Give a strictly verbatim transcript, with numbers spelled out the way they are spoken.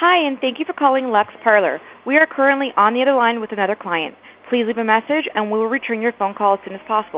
Hi, and thank you for calling Lux Parlor. We are currently on the other line with another client. Please leave a message, and we will return your phone call as soon as possible.